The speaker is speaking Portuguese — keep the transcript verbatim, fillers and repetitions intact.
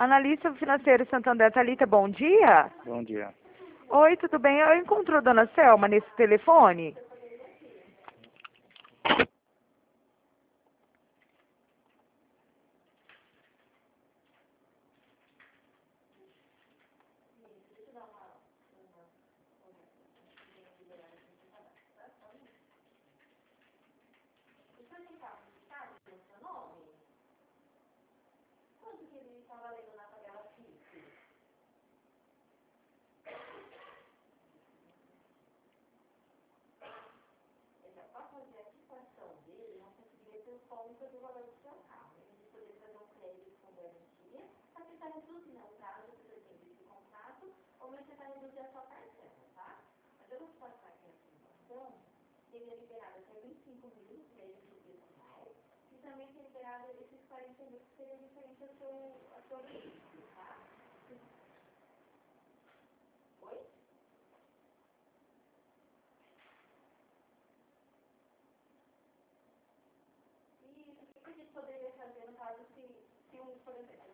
Analista financeiro Santander, Thalita, bom dia. Bom dia. Oi, tudo bem? Eu encontrou a dona Selma nesse telefone? Poderia fazer no caso se, se um, por exemplo,